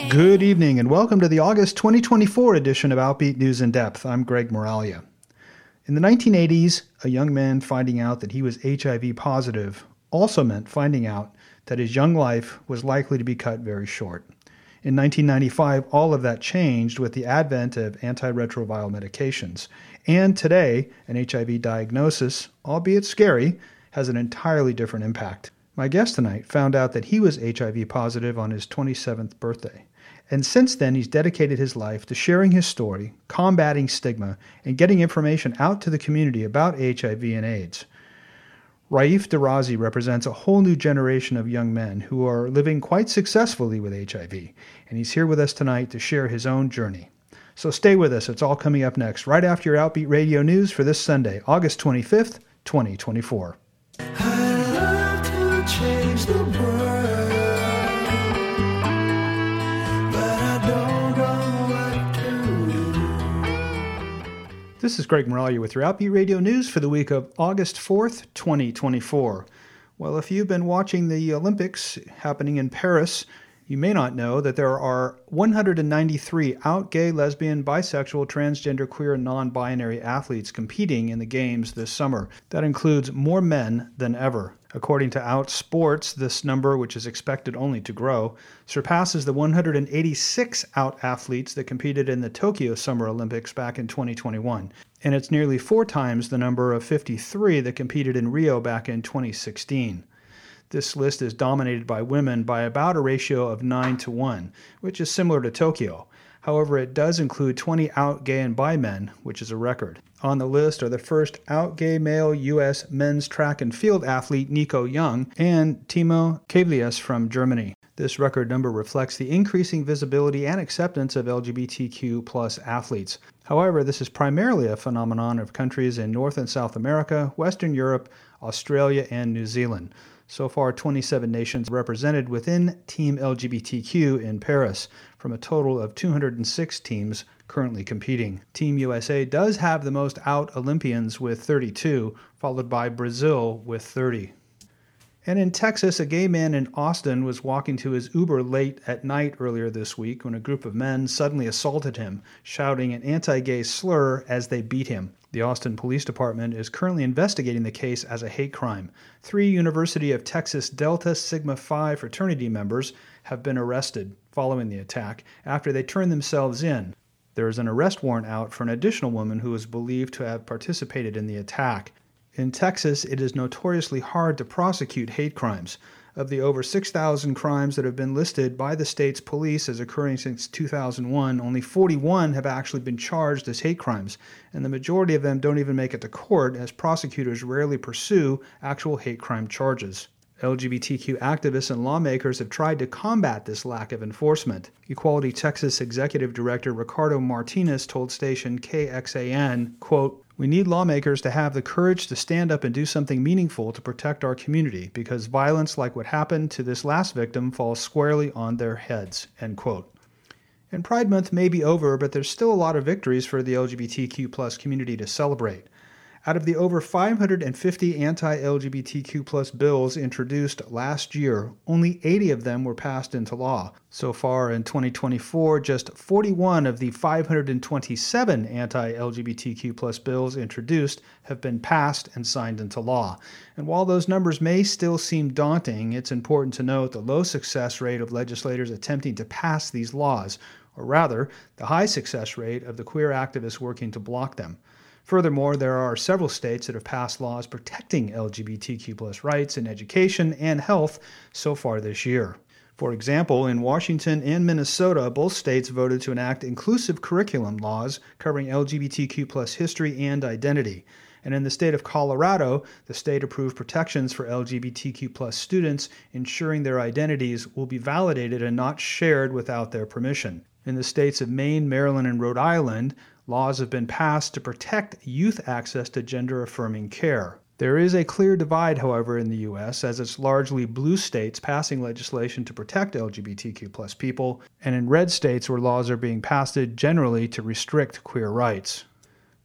Good evening and welcome to the August 2024 edition of Outbeat News in Depth. I'm Greg Moralia. In the 1980s, a young man finding out that he was HIV positive also meant finding out that his young life was likely to be cut very short. In 1995, all of that changed with the advent of antiretroviral medications. And today, an HIV diagnosis, albeit scary, has an entirely different impact. My guest tonight found out that he was HIV positive on his 27th birthday. And since then, he's dedicated his life to sharing his story, combating stigma, and getting information out to the community about HIV and AIDS. Raif Darazi represents a whole new generation of young men who are living quite successfully with HIV, and he's here with us tonight to share his own journey. So stay with us. It's all coming up next, right after your Outbeat Radio News for this Sunday, August 25th, 2024. I'd love to change the world. This is Greg Moralia with your Outbeat Radio News for the week of August 4th, 2024. Well, if you've been watching the Olympics happening in Paris, you may not know that there are 193 out gay, lesbian, bisexual, transgender, queer, and non-binary athletes competing in the Games this summer. That includes more men than ever. According to Outsports, this number, which is expected only to grow, surpasses the 186 out athletes that competed in the Tokyo Summer Olympics back in 2021. And it's nearly 4 times the number of 53 that competed in Rio back in 2016. This list is dominated by women by about a ratio of 9-1, which is similar to Tokyo. However, it does include 20 out gay and bi men, which is a record. On the list are the first out gay male U.S. men's track and field athlete Nico Young and Timo Kavlias from Germany. This record number reflects the increasing visibility and acceptance of LGBTQ+ athletes. However, this is primarily a phenomenon of countries in North and South America, Western Europe, Australia, and New Zealand. So far, 27 nations represented within Team LGBTQ in Paris, from a total of 206 teams currently competing. Team USA does have the most out Olympians with 32, followed by Brazil with 30. And in Texas, a gay man in Austin was walking to his Uber late at night earlier this week when a group of men suddenly assaulted him, shouting an anti-gay slur as they beat him. The Austin Police Department is currently investigating the case as a hate crime. 3 University of Texas Delta Sigma Phi fraternity members have been arrested following the attack after they turned themselves in. There is an arrest warrant out for an additional woman who is believed to have participated in the attack. In Texas, it is notoriously hard to prosecute hate crimes. Of the over 6,000 crimes that have been listed by the state's police as occurring since 2001, only 41 have actually been charged as hate crimes, and the majority of them don't even make it to court, as prosecutors rarely pursue actual hate crime charges. LGBTQ activists and lawmakers have tried to combat this lack of enforcement. Equality Texas Executive Director Ricardo Martinez told station KXAN, quote, "We need lawmakers to have the courage to stand up and do something meaningful to protect our community, because violence like what happened to this last victim falls squarely on their heads," end quote. And Pride Month may be over, but there's still a lot of victories for the LGBTQ+ community to celebrate. Out of the over 550 anti-LGBTQ+ bills introduced last year, only 80 of them were passed into law. So far in 2024, just 41 of the 527 anti-LGBTQ+ bills introduced have been passed and signed into law. And while those numbers may still seem daunting, it's important to note the low success rate of legislators attempting to pass these laws, or rather, the high success rate of the queer activists working to block them. Furthermore, there are several states that have passed laws protecting LGBTQ+ rights in education and health so far this year. For example, in Washington and Minnesota, both states voted to enact inclusive curriculum laws covering LGBTQ+ history and identity. And in the state of Colorado, the state approved protections for LGBTQ+ students, ensuring their identities will be validated and not shared without their permission. In the states of Maine, Maryland, and Rhode Island, laws have been passed to protect youth access to gender-affirming care. There is a clear divide, however, in the U.S., as it's largely blue states passing legislation to protect LGBTQ+ people, and in red states where laws are being passed generally to restrict queer rights.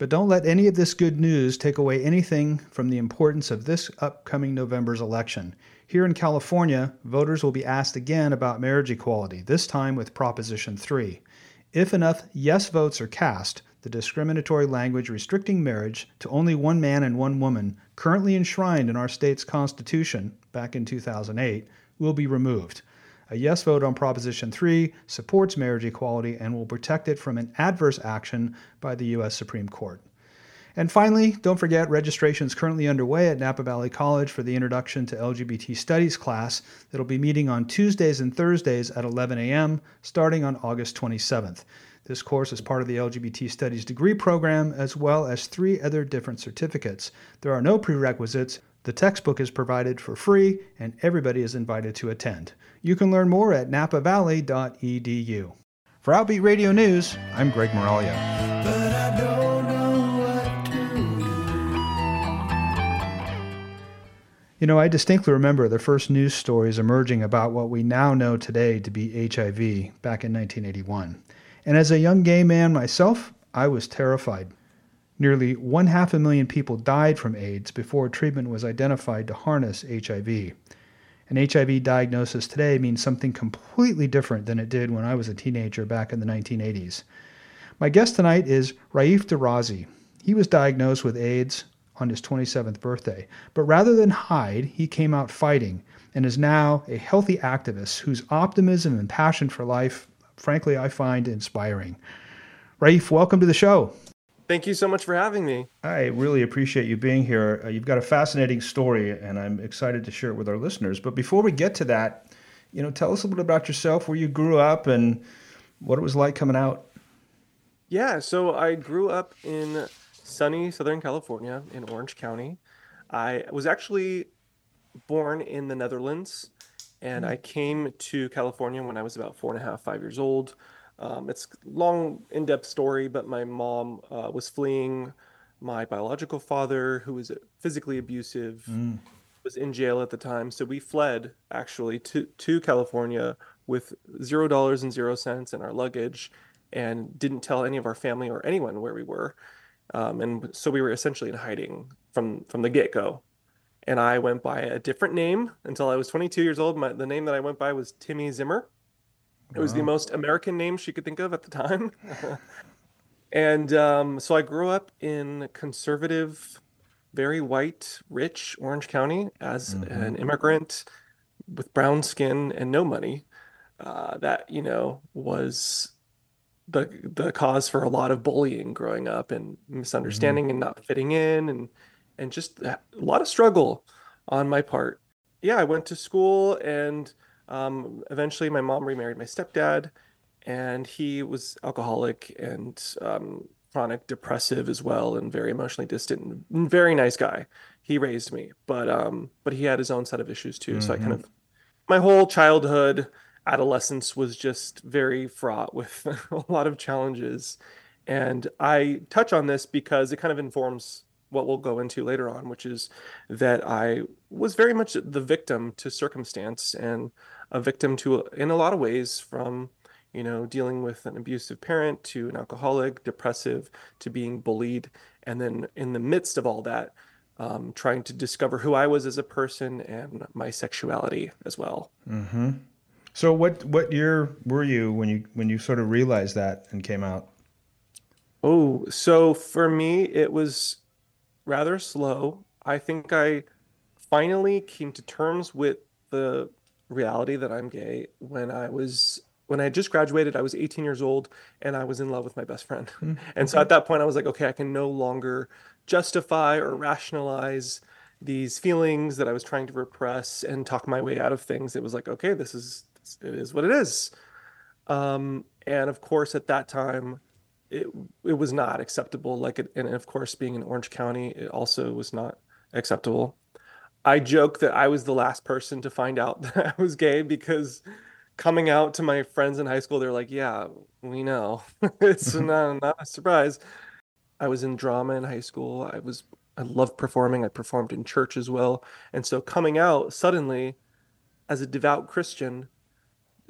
But don't let any of this good news take away anything from the importance of this upcoming November's election. Here in California, voters will be asked again about marriage equality, this time with Proposition 3. If enough yes votes are cast, the discriminatory language restricting marriage to only one man and one woman, currently enshrined in our state's Constitution back in 2008, will be removed. A yes vote on Proposition 3 supports marriage equality and will protect it from an adverse action by the U.S. Supreme Court. And finally, don't forget, registration is currently underway at Napa Valley College for the Introduction to LGBT Studies class that'll be meeting on Tuesdays and Thursdays at 11 a.m. starting on August 27th. This course is part of the LGBT Studies degree program, as well as 3 other different certificates. There are no prerequisites. The textbook is provided for free, and everybody is invited to attend. You can learn more at napavalley.edu. For Outbeat Radio News, I'm Greg Moralia. But I don't know what to do. I distinctly remember the first news stories emerging about what we now know today to be HIV back in 1981. And as a young gay man myself, I was terrified. Nearly 500,000 people died from AIDS before treatment was identified to harness HIV. An HIV diagnosis today means something completely different than it did when I was a teenager back in the 1980s. My guest tonight is Raif Darazi. He was diagnosed with AIDS on his 27th birthday, but rather than hide, he came out fighting and is now a healthy activist whose optimism and passion for life, frankly, I find inspiring. Raif, welcome to the show. Thank you so much for having me. I really appreciate you being here. You've got a fascinating story, and I'm excited to share it with our listeners. But before we get to that, tell us a little bit about yourself, where you grew up, and what it was like coming out. Yeah, so I grew up in sunny Southern California in Orange County. I was actually born in the Netherlands, and I came to California when I was about 4.5, 5 years old. It's a long, in-depth story, but my mom was fleeing my biological father, who was physically abusive, was in jail at the time. So we fled, actually, to California with $0 in our luggage and didn't tell any of our family or anyone where we were. And so we were essentially in hiding from the get-go. And I went by a different name until I was 22 years old. The name that I went by was Timmy Zimmer. It was the most American name she could think of at the time. And so I grew up in conservative, very white, rich Orange County as an immigrant with brown skin and no money. That, was the cause for a lot of bullying growing up and misunderstanding and not fitting in and just a lot of struggle on my part. Yeah, I went to school and eventually my mom remarried my stepdad, and he was alcoholic and chronic depressive as well, and very emotionally distant and very nice guy. He raised me, but he had his own set of issues too. So I my whole childhood, adolescence was just very fraught with a lot of challenges. And I touch on this because it kind of informs what we'll go into later on, which is that I was very much the victim to circumstance and a victim to, in a lot of ways, from, dealing with an abusive parent to an alcoholic, depressive, to being bullied. And then in the midst of all that, trying to discover who I was as a person and my sexuality as well. Mm-hmm. So what year were you when you sort of realized that and came out? Oh, so for me, it was rather slow. I think I finally came to terms with the reality that I'm gay when I just graduated. I was 18 years old and I was in love with my best friend. And so at that point I was like, okay, I can no longer justify or rationalize these feelings that I was trying to repress and talk my way out of things. It was like, okay, it is what it is. And of course at that time it was not acceptable. And of course being in Orange County, it also was not acceptable. I joke that I was the last person to find out that I was gay because coming out to my friends in high school, they're like, yeah, we know. It's not a surprise. I was in drama in high school. I loved performing. I performed in church as well. And so coming out suddenly as a devout Christian,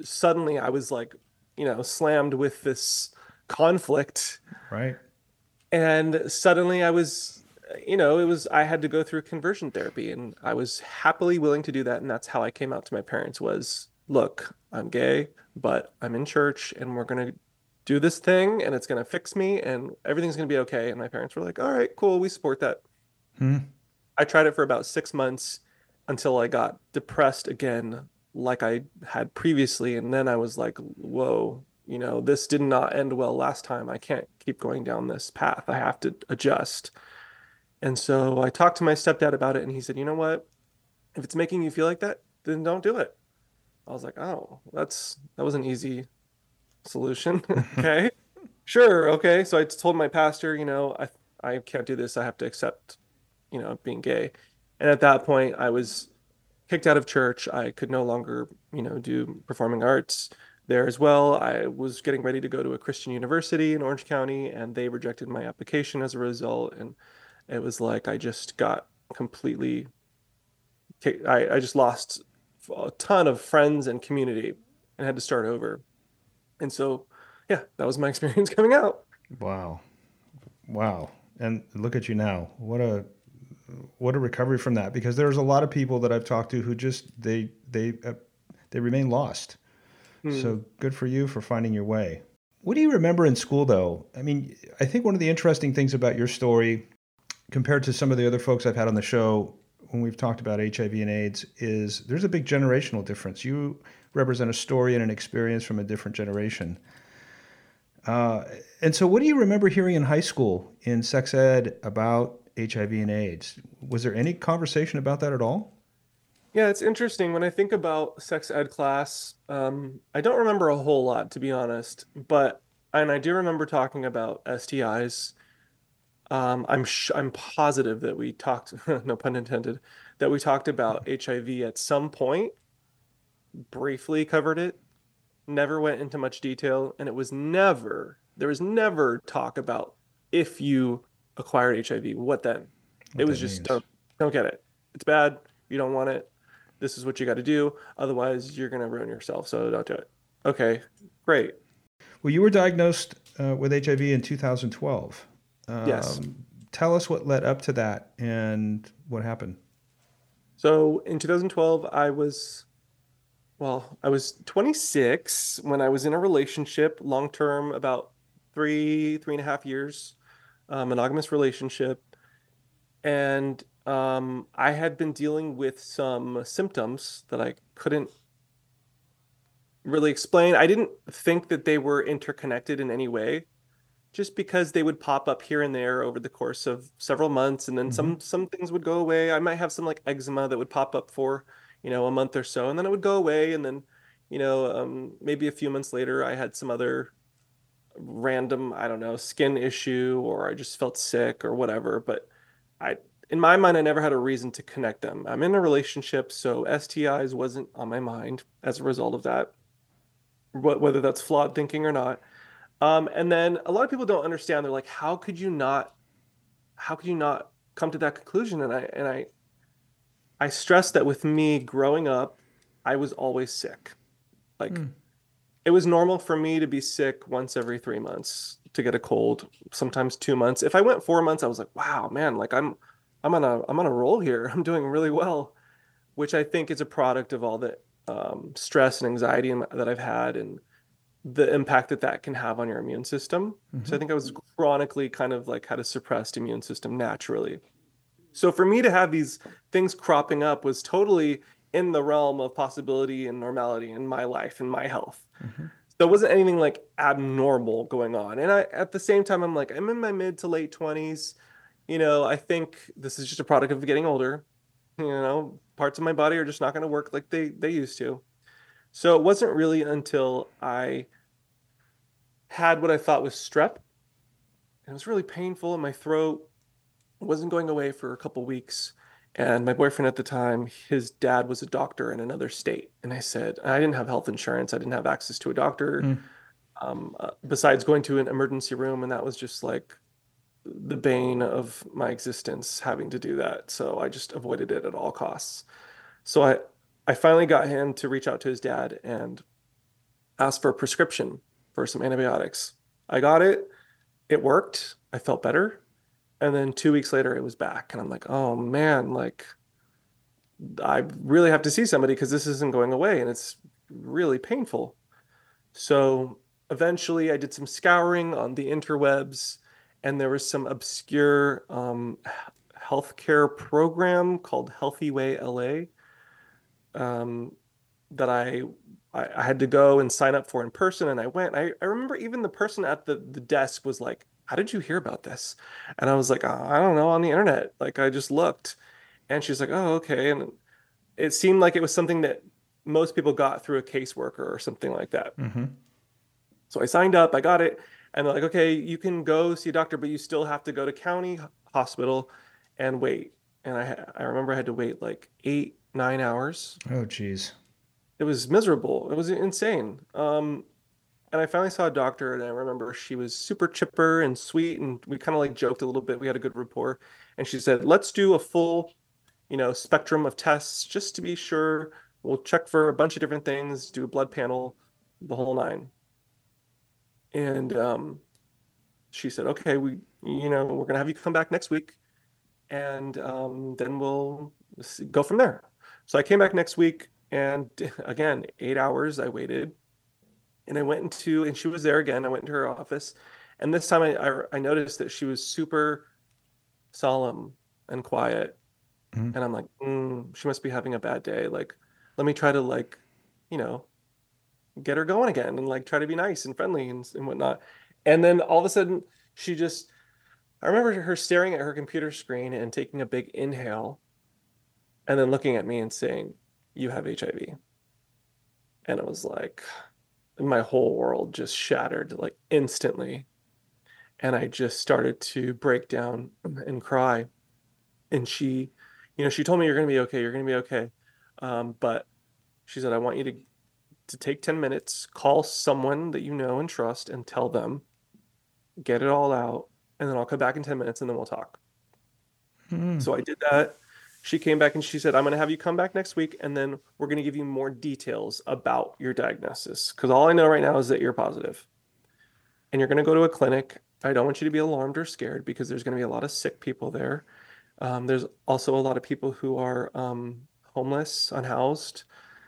I was like, slammed with this conflict. Right. And suddenly I was, I had to go through conversion therapy, and I was happily willing to do that. And that's how I came out to my parents was, look, I'm gay, but I'm in church and we're going to do this thing and it's going to fix me and everything's going to be okay. And my parents were like, all right, cool. We support that. Hmm. I tried it for about 6 months until I got depressed again, like I had previously. And then I was like, whoa, this did not end well last time. I can't keep going down this path. I have to adjust. And so I talked to my stepdad about it, and he said, you know what? If it's making you feel like that, then don't do it. I was like, oh, that was an easy solution. Okay. Sure. Okay. So I told my pastor, I can't do this. I have to accept, being gay. And at that point, I was kicked out of church. I could no longer, do performing arts there as well. I was getting ready to go to a Christian university in Orange County, and they rejected my application as a result. And it was like I just got completely, I just lost a ton of friends and community and had to start over. And so, yeah, that was my experience coming out. Wow. Wow. And look at you now. What a recovery from that, because there's a lot of people that I've talked to who just they remain lost. Hmm. So good for you for finding your way. What do you remember in school though? I mean, I think one of the interesting things about your story compared to some of the other folks I've had on the show when we've talked about HIV and AIDS is there's a big generational difference. You represent a story and an experience from a different generation. Uh, and so, what do you remember hearing in high school in sex ed about HIV and AIDS? Was there any conversation about that at all? Yeah, it's interesting when I think about sex ed class. I don't remember a whole lot, to be honest, and I do remember talking about STIs. I'm positive that we talked, no pun intended, that we talked about HIV at some point, briefly covered it, never went into much detail, and there was never talk about if you acquired HIV, what then? It What was that just means? don't get it. It's bad. You don't want it. This is what you got to do. Otherwise, you're gonna ruin yourself. So don't do it. Okay, great. Well, you were diagnosed with HIV in 2012. Yes. Tell us what led up to that and what happened. So in 2012, I was 26 when I was in a relationship, long term, about 3.5 years, monogamous relationship. And I had been dealing with some symptoms that I couldn't really explain. I didn't think that they were interconnected in any way, just because they would pop up here and there over the course of several months, and then Hmm. some things would go away. I might have some like eczema that would pop up for, a month or so, and then it would go away, and then, maybe a few months later, I had some other random, I don't know, skin issue, or I just felt sick or whatever. But I, in my mind, I never had a reason to connect them. I'm in a relationship, so STIs wasn't on my mind as a result of that, whether that's flawed thinking or not. And then a lot of people don't understand. They're like, how could you not come to that conclusion? And I stress that with me growing up, I was always sick. Like Hmm. it was normal for me to be sick once every 3 months to get a cold, sometimes 2 months. If I went 4 months, I was like, wow, man, like I'm on a roll here. I'm doing really well, which I think is a product of all the stress and anxiety that I've had and the impact that that can have on your immune system. So Hmm. I think I was chronically kind of like had a suppressed immune system naturally. So for me to have these things cropping up was totally in the realm of possibility and normality in my life and my health. Hmm. So it wasn't anything like abnormal going on. And at the same time, I'm like, I'm in my mid to late 20s. I think this is just a product of getting older. Parts of my body are just not going to work like they used to. So it wasn't really until I had what I thought was strep. It was really painful in my throat. It wasn't going away for a couple weeks. And my boyfriend at the time, his dad was a doctor in another state. And I said, I didn't have health insurance. I didn't have access to a doctor, Hmm. besides going to an emergency room. And that was just like the bane of my existence having to do that. So I just avoided it at all costs. So I finally got him to reach out to his dad and ask for a prescription for some antibiotics. I got it. it worked. I felt better. And then 2 weeks later, it was back. And I'm like, oh man, like I really have to see somebody because this isn't going away and it's really painful. So eventually I did some scouring on the interwebs and there was some obscure healthcare program called Healthy Way LA um, that I had to go and sign up for in person and I went. I remember even the person at the desk was like, how did you hear about this? And I was like, I don't know, on the internet. Like I just looked. And she's like, oh, okay. And it seemed like it was something that most people got through a caseworker or something like that. Mm-hmm. So I signed up, I got it, and they're like, okay, you can go see a doctor, but you still have to go to county hospital and wait. And I remember I had to wait like 8, 9 hours. Oh, geez. It was miserable. It was insane. And I finally saw a doctor, and I remember she was super chipper and sweet, and we kind of like joked a little bit. We had a good rapport, and she said, let's do a full, spectrum of tests just to be sure. We'll check for a bunch of different things, do a blood panel, the whole nine. And she said, okay, we're gonna have you come back next week, and then we'll go from there. So I came back next week, and again, 8 hours I waited, and I went into, and she was there again. I went into her office, and this time I noticed that she was super solemn and quiet, Mm-hmm. and I'm like, she must be having a bad day. Like, let me try to like, you know, get her going again and like try to be nice and friendly and whatnot. And then all of a sudden, she just, I remember her staring at her computer screen and taking a big inhale and then looking at me and saying, you have HIV. And it was like, my whole world just shattered like instantly. And I just started to break down and cry. And she told me, you're going to be okay. You're going to be okay. But she said, I want you to take 10 minutes, call someone that you know and trust and tell them, get it all out, and then I'll come back in 10 minutes and then we'll talk. Mm-hmm. So I did that. She came back and she said, I'm going to have you come back next week and then we're going to give you more details about your diagnosis. Because all I know right now is that you're positive. And you're going to go to a clinic. I don't want you to be alarmed or scared because there's going to be a lot of sick people there. There's also a lot of people who are homeless, unhoused.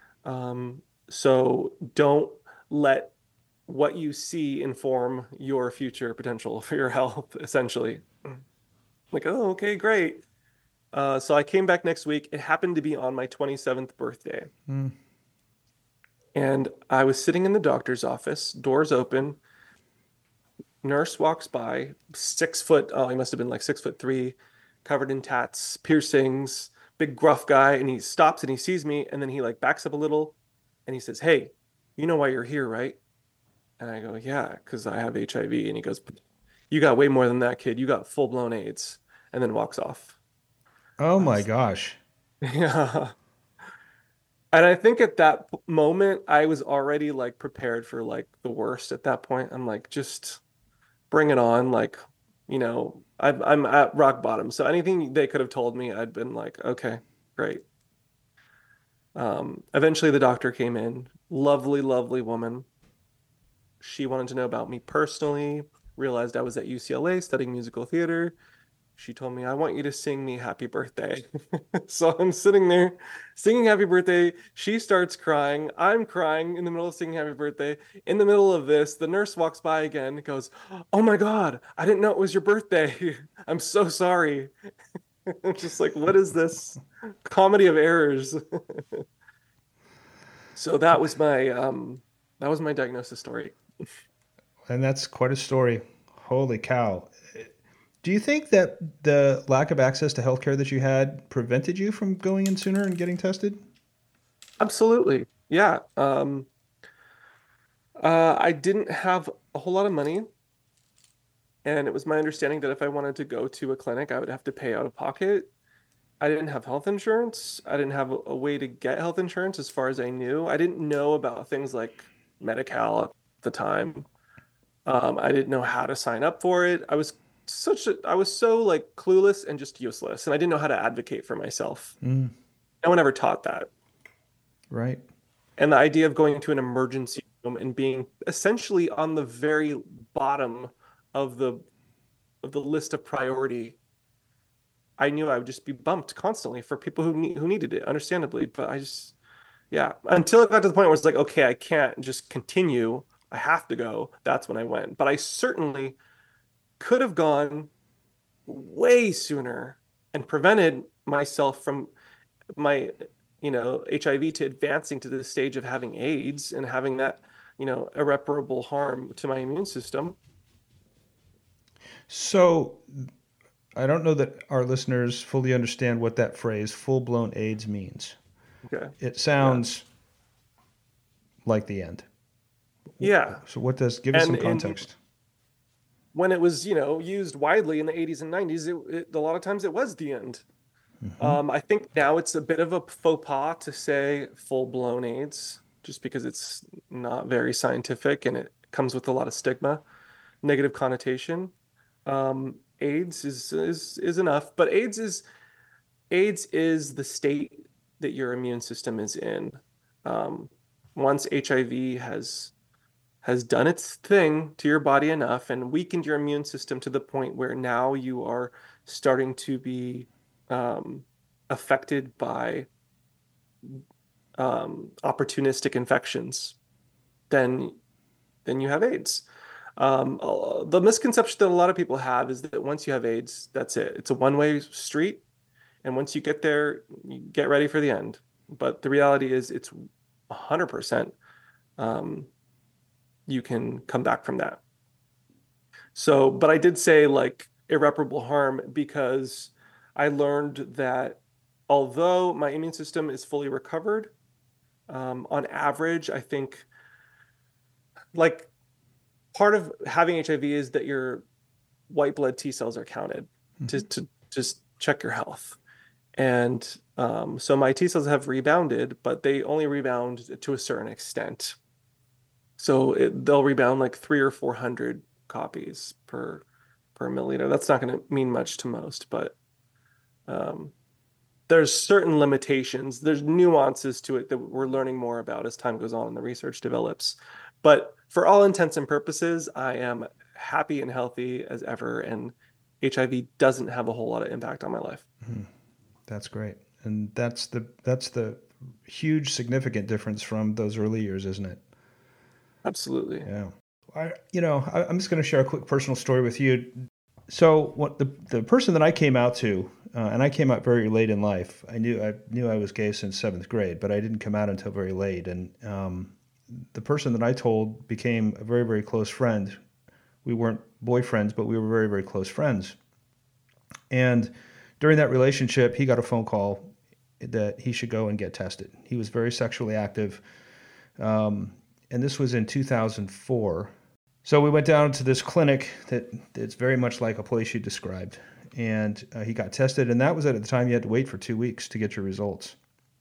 So don't let what you see inform your future potential for your health, essentially. Like, oh, okay, great. So I came back next week. It happened to be on my 27th birthday. Mm. And I was sitting in the doctor's office, doors open. Nurse walks by, 6 foot, oh, he must have been like 6'3", covered in tats, piercings, big gruff guy. And he stops and he sees me. And then he like backs up a little and he says, hey, you know why you're here, right? And I go, yeah, because I have HIV. And he goes, you got way more than that, kid. You got full-blown AIDS. And then walks off. Oh, I my was, gosh. yeah. And I think at that moment, I was already like prepared for like the worst at that point. I'm like, just bring it on. Like, I'm at rock bottom. So anything they could have told me, I'd been like, okay, great. Eventually the doctor came in, lovely, lovely woman. She wanted to know about me personally, realized I was at UCLA studying musical theater. She told me, I want you to sing me happy birthday. So I'm sitting there singing happy birthday. She starts crying. I'm crying in the middle of singing happy birthday. In the middle of this, the nurse walks by again and goes, oh my God, I didn't know it was your birthday. I'm so sorry. I'm just like, what is this comedy of errors? So that was my diagnosis story. And that's quite a story. Holy cow. Do you think that the lack of access to healthcare that you had prevented you from going in sooner and getting tested? Absolutely. Yeah. I didn't have a whole lot of money, and it was my understanding that if I wanted to go to a clinic, I would have to pay out of pocket. I didn't have health insurance. I didn't have a way to get health insurance as far as I knew. I didn't know about things like Medi-Cal at the time. I didn't know how to sign up for it. I was so like clueless and just useless, and I didn't know how to advocate for myself. Mm, No one ever taught that. right. And the idea of going to an emergency room and being essentially on the very bottom of the of the list of priority, I knew I would just be bumped constantly for people who needed it, understandably. But I just, yeah, until it got to the point where it's like, okay, I can't just continue. I have to go. That's when I went. But I certainly could have gone way sooner and prevented myself from my, HIV to advancing to the stage of having AIDS and having that, irreparable harm to my immune system. So I don't know that our listeners fully understand what that phrase full blown AIDS means. Okay. It Yeah. sounds like the end. Yeah. So what does, give us some And context. when it was, used widely in the 80s and 90s, a lot of times it was the end. I think now it's a bit of a faux pas to say full-blown AIDS, just because it's not very scientific and it comes with a lot of stigma, negative connotation. AIDS is enough, but AIDS is the state that your immune system is in. Once HIV has done its thing to your body enough and weakened your immune system to the point where now you are starting to be affected by opportunistic infections, then you have AIDS. The misconception that a lot of people have is that once you have AIDS, that's it. It's a one-way street, and once you get there, you get ready for the end. But the reality is, it's 100%. You can come back from that. So, but I did say like irreparable harm because I learned that although my immune system is fully recovered, on average, I think like part of having HIV is that your white blood T cells are counted to just check your health. And so my T cells have rebounded, but they only rebound to a certain extent. So they'll rebound like 300 or 400 copies per milliliter. That's not going to mean much to most, but there's certain limitations. There's nuances to it that we're learning more about as time goes on and the research develops. But for all intents and purposes, I am happy and healthy as ever, and HIV doesn't have a whole lot of impact on my life. That's great. And that's the huge significant difference from those early years, isn't it? Absolutely. Yeah. I'm just going to share a quick personal story with you. So what the person that I came out to, and I came out very late in life. I knew I was gay since 7th grade, but I didn't come out until very late. And the person that I told became a very, very close friend. We weren't boyfriends, but we were very, very close friends. And during that relationship, he got a phone call that he should go and get tested. He was very sexually active. And this was in 2004. So we went down to this clinic that's very much like a place you described. And he got tested, and that was at the time you had to wait for 2 weeks to get your results.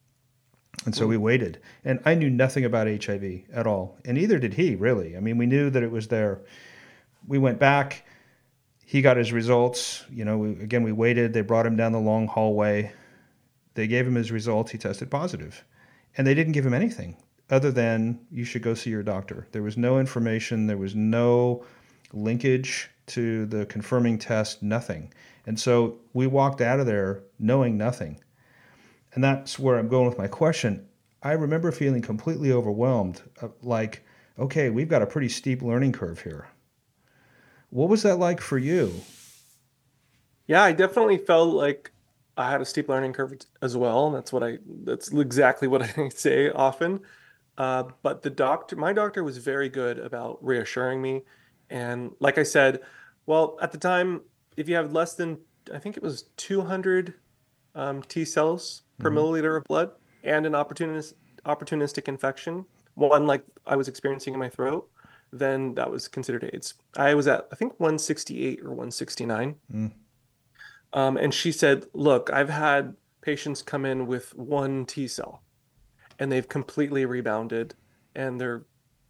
And so we waited. And I knew nothing about HIV at all. And neither did he, really. I mean, we knew that it was there. We went back. He got his results. We waited. They brought him down the long hallway. They gave him his results. He tested positive. And they didn't give him anything other than you should go see your doctor. There was no information. There was no linkage to the confirming test, nothing. And so we walked out of there knowing nothing. And that's where I'm going with my question. I remember feeling completely overwhelmed, like, okay, we've got a pretty steep learning curve here. What was that like for you? Yeah, I definitely felt like I had a steep learning curve as well. That's exactly what I say often. But my doctor was very good about reassuring me. And like I said, well, at the time, if you have less than, I think it was 200 T cells per milliliter of blood and an opportunistic infection, one like I was experiencing in my throat, then that was considered AIDS. I was at, I think, 168 or 169. And she said, look, I've had patients come in with one T cell and they've completely rebounded and they're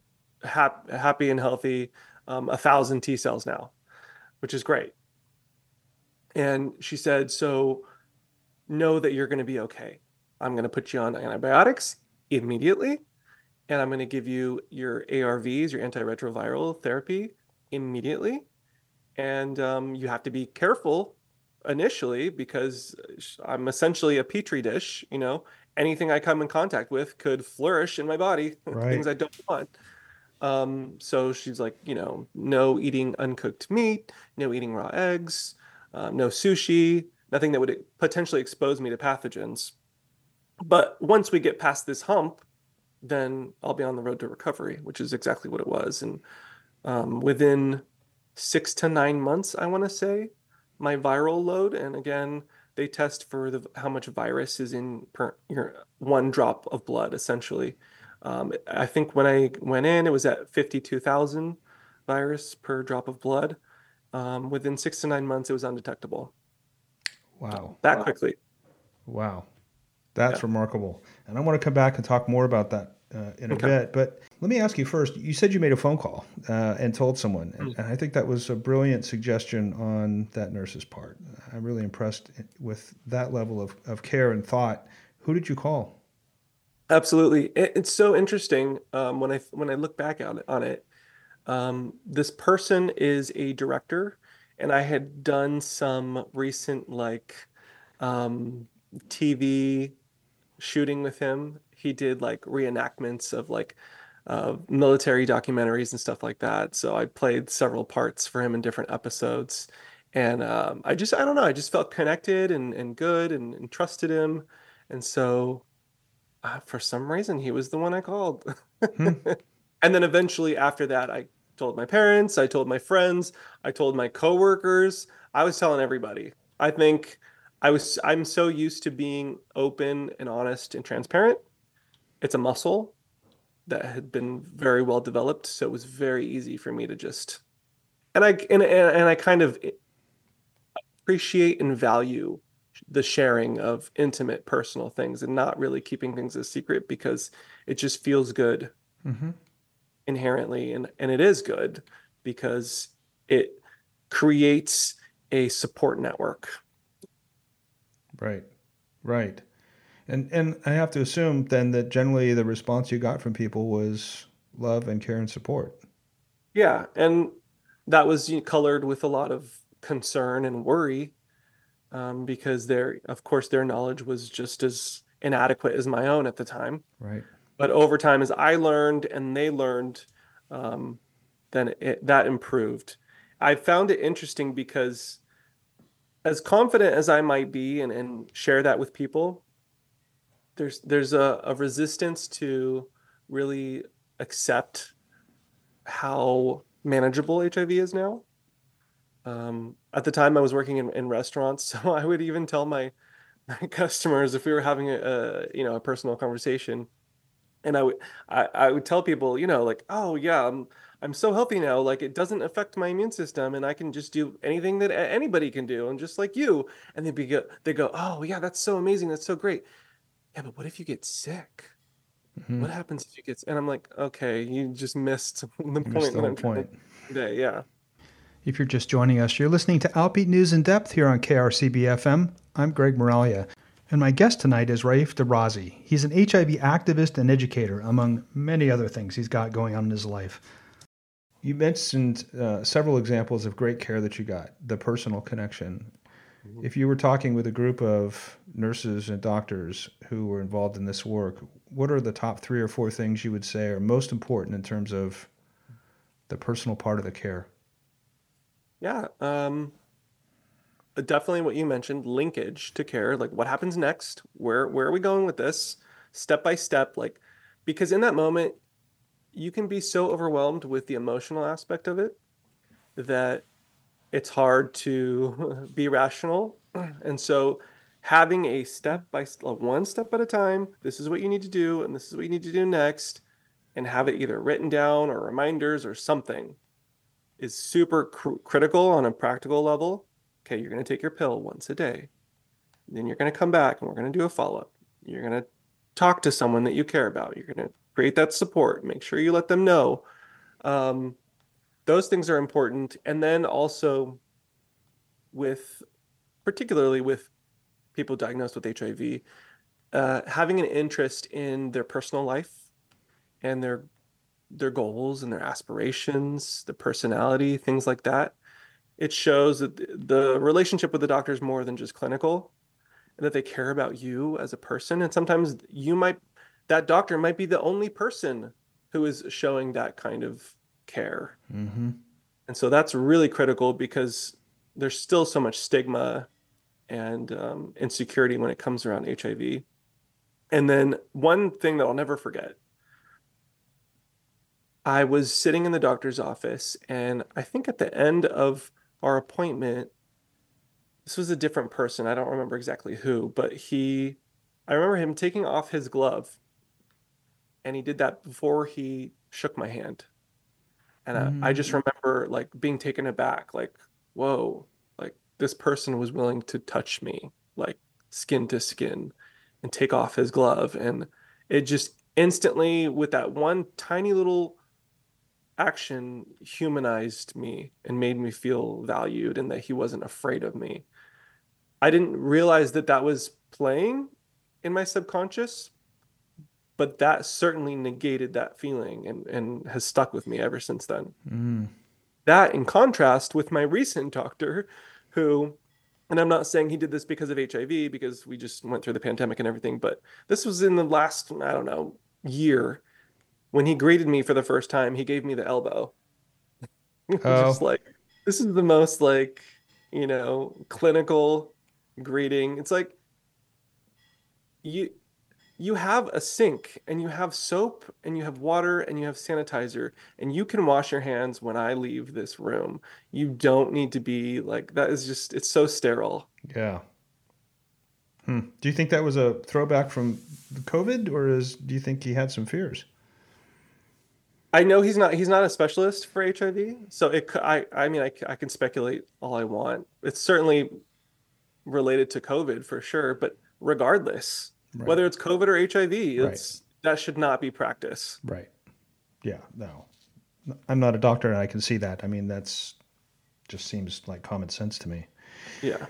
happy and healthy, 1,000 T cells now, which is great. And she said, so know that you're going to be okay. I'm going to put you on antibiotics immediately, and I'm going to give you your ARVs, your antiretroviral therapy, immediately. and you have to be careful initially because I'm essentially a petri dish, you know. Anything I come in contact with could flourish in my body, things Right. I don't want. So she's like, no eating uncooked meat, no eating raw eggs, no sushi, nothing that would potentially expose me to pathogens. But once we get past this hump, then I'll be on the road to recovery, which is exactly what it was. And within 6 to 9 months, I want to say, my viral load, and again, they test for how much virus is in per your 1 drop of blood, essentially. I think when I went in, it was at 52,000 virus per drop of blood. Within 6 to 9 months, it was undetectable. Wow. That quickly. Wow. That's Yeah. remarkable. And I want to come back and talk more about that in a Okay. bit. But let me ask you first. You said you made a phone call and told someone. And I think that was a brilliant suggestion on that nurse's part. I'm really impressed with that level of care and thought. Who did you call? Absolutely. It's so interesting when I look back on it. This person is a director, and I had done some recent um, TV shooting with him. He did like reenactments of military documentaries and stuff like that. So I played several parts for him in different episodes. And I don't know, I just felt connected and good and trusted him. And so for some reason, he was the one I called. Hmm. And then eventually after that, I told my parents, I told my friends, I told my coworkers, I was telling everybody. I think I'm so used to being open and honest and transparent. It's a muscle that had been very well developed, so it was very easy for me to just and I kind of appreciate and value the sharing of intimate personal things and not really keeping things a secret because it just feels good Mm-hmm. inherently, and it is good because it creates a support network. Right. Right. And I have to assume then that generally the response you got from people was love and care and support. Yeah, and that was colored with a lot of concern and worry, because of course, their knowledge was just as inadequate as my own at the time. Right. But over time, as I learned and they learned, um, then that improved. I found it interesting because as confident as I might be and share that with people, there's a resistance to really accept how manageable HIV is now. At the time, I was working in restaurants, so I would even tell my customers if we were having a personal conversation, and I would tell people, like, oh yeah, I'm so healthy now, like it doesn't affect my immune system, and I can just do anything that anybody can do, and just like you, and they go, oh yeah, that's so amazing, that's so great. Yeah, but what if you get sick? Mm-hmm. What happens if you get? And I'm like, okay, you just missed the You missed point the that whole I'm trying to point. make today. Yeah. If you're just joining us, you're listening to Outbeat News in Depth here on KRCB FM. I'm Greg Moralia, and my guest tonight is Raif Darazi. He's an HIV activist and educator, among many other things he's got going on in his life. You mentioned several examples of great care that you got, the personal connection. Mhm. If you were talking with a group of nurses and doctors who were involved in this work, what are the top 3 or 4 things you would say are most important in terms of the personal part of the care? Yeah. Definitely what you mentioned, linkage to care, like what happens next? Where are we going with this? Step by step, like because in that moment you can be so overwhelmed with the emotional aspect of it that it's hard to be rational. And so having a one step at a time, this is what you need to do, and this is what you need to do next, and have it either written down or reminders or something is super critical on a practical level. Okay, you're going to take your pill once a day. Then you're going to come back and we're going to do a follow-up. You're going to talk to someone that you care about. You're going to create that support. Make sure you let them know. Um, those things are important. And then also with, particularly with people diagnosed with HIV, having an interest in their personal life and their goals and their aspirations, their personality, things like that it shows that the relationship with the doctor is more than just clinical, and that they care about you as a person. And sometimes that doctor might be the only person who is showing that kind of care. Mm-hmm. And so that's really critical because there's still so much stigma and insecurity when it comes around HIV. And then one thing that I'll never forget, I was sitting in the doctor's office, and I think at the end of our appointment, this was a different person. I don't remember exactly who, but I remember him taking off his glove, and he did that before he shook my hand. And I just Mm-hmm. remember like being taken aback, like, whoa, like this person was willing to touch me, like skin to skin, and take off his glove. And it just instantly, with that one tiny little action, humanized me and made me feel valued and that he wasn't afraid of me. I didn't realize that that was playing in my subconscious, but that certainly negated that feeling and has stuck with me ever since then. Mm. That in contrast with my recent doctor, who, and I'm not saying he did this because of HIV, because we just went through the pandemic and everything, but this was in the last, I don't know, year. When he greeted me for the first time, he gave me the elbow. Just Oh, like, this is the most like, clinical greeting. It's like you you have a sink and you have soap and you have water and you have sanitizer and you can wash your hands when I leave this room. You don't need to be like that is just it's so sterile. yeah. Hmm. Do you think that was a throwback from the COVID, or do you think he had some fears? I know he's not a specialist for HIV, so I mean I can speculate all I want. It's certainly related to COVID for sure, but regardless, Right. whether it's COVID or HIV, Right. it's that should not be practice. Right. Yeah. No, I'm not a doctor, and I can see that. I mean, that's just seems like common sense to me. Yeah.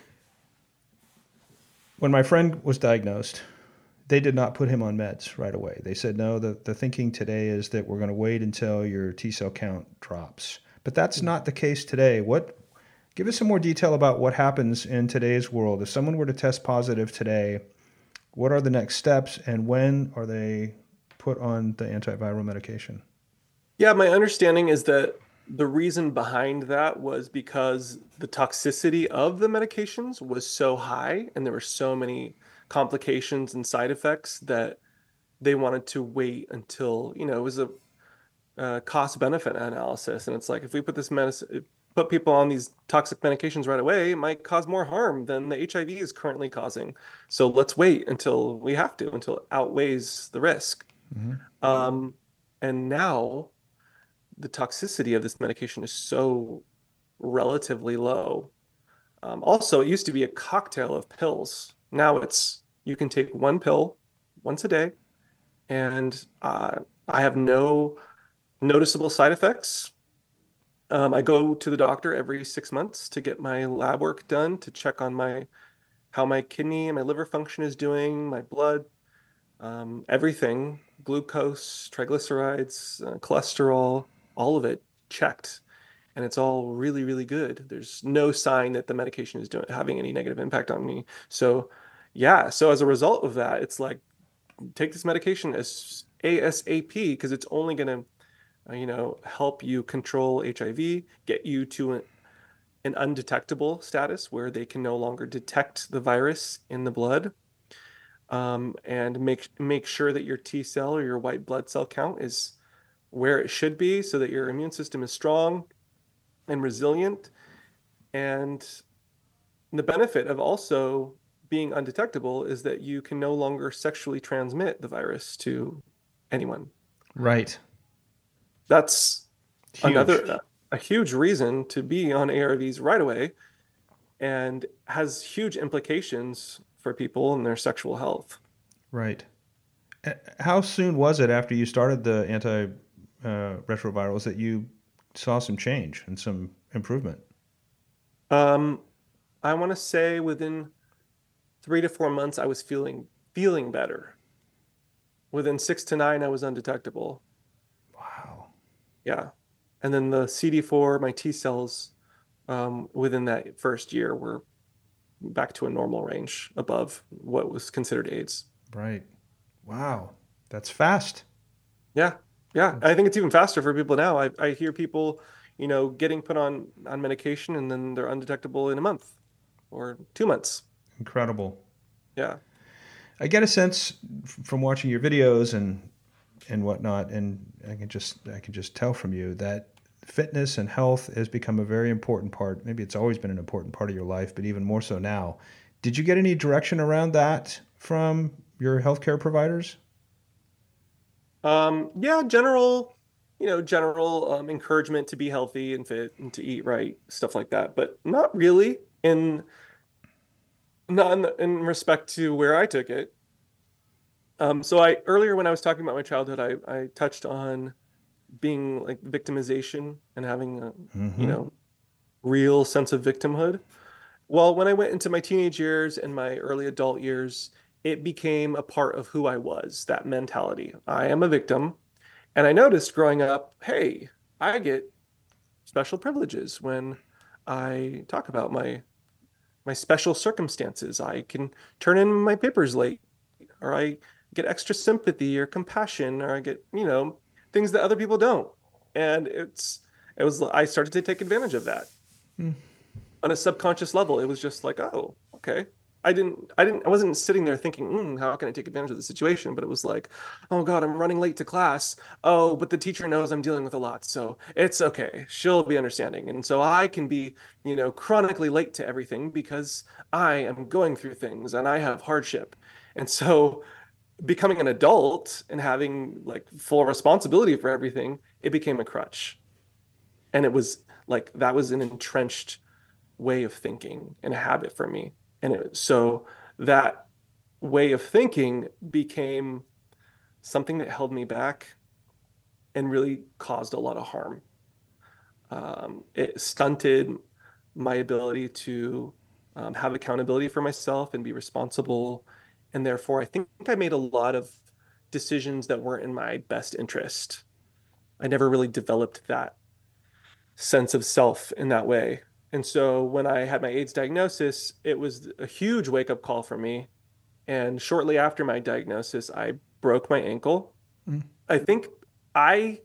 When my friend was diagnosed, they did not put him on meds right away. They said, no, the thinking today is that we're going to wait until your T cell count drops. But that's not the case today. Give us some more detail about what happens in today's world. If someone were to test positive today, what are the next steps and when are they put on the antiviral medication? Yeah, my understanding is that the reason behind that was because the toxicity of the medications was so high and there were so many complications and side effects that they wanted to wait until, it was a cost benefit analysis. And it's like, if we put this medicine, put people on these toxic medications right away, it might cause more harm than the HIV is currently causing. So let's wait until we have to, until it outweighs the risk. Mm-hmm. Um, and now, the toxicity of this medication is so relatively low. Also, it used to be a cocktail of pills. Now you can take one pill once a day, and I have no noticeable side effects. I go to the doctor every 6 months to get my lab work done to check on how my kidney and my liver function is doing, my blood, everything, glucose, triglycerides, cholesterol, all of it checked. And it's all really, really good. There's no sign that the medication is having any negative impact on me. So, yeah. So as a result of that, it's like take this medication as ASAP because it's only going to, help you control HIV, get you to an undetectable status where they can no longer detect the virus in the blood, and make sure that your T cell or your white blood cell count is where it should be so that your immune system is strong and resilient. And the benefit of also being undetectable is that you can no longer sexually transmit the virus to anyone. Right. That's Huge. another a huge reason to be on ARVs right away and has huge implications for people and their sexual health. Right. How soon was it after you started the retrovirals that you saw some change and some improvement? Um, I want to say within 3 to 4 months, I was feeling better. Within 6 to 9, I was undetectable. Wow. Yeah. And then the CD4, my T cells within that first year were back to a normal range above what was considered AIDS. Right. Wow. That's fast. Yeah. Yeah. I think it's even faster for people now. I hear people, getting put on medication and then they're undetectable in a month or 2 months. Incredible. Yeah. I get a sense from watching your videos and whatnot, and I can just tell from you that fitness and health has become a very important part. Maybe it's always been an important part of your life, but even more so now. Did you get any direction around that from your healthcare providers? Yeah, general encouragement to be healthy and fit and to eat right, stuff like that, but not really in respect to where I took it. So I earlier when I was talking about my childhood, I touched on being like victimization and having a, you Mm-hmm. know, real sense of victimhood. Well, when I went into my teenage years and my early adult years, it became a part of who I was, that mentality. I am a victim. And I noticed growing up, hey, I get special privileges when I talk about my special circumstances. I can turn in my papers late, or I get extra sympathy or compassion, or I get, things that other people don't. And I started to take advantage of that on a subconscious level. It was just like, oh, okay. I wasn't sitting there thinking, how can I take advantage of the situation? But it was like, oh God, I'm running late to class. Oh, but the teacher knows I'm dealing with a lot. So it's okay. She'll be understanding. And so I can be, chronically late to everything because I am going through things and I have hardship. And so becoming an adult and having like full responsibility for everything, it became a crutch. And it was like that was an entrenched way of thinking and a habit for me. So that way of thinking became something that held me back and really caused a lot of harm. It stunted my ability to have accountability for myself and be responsible. And therefore, I think I made a lot of decisions that weren't in my best interest. I never really developed that sense of self in that way. And so when I had my AIDS diagnosis, it was a huge wake up call for me. And shortly after my diagnosis, I broke my ankle. I think I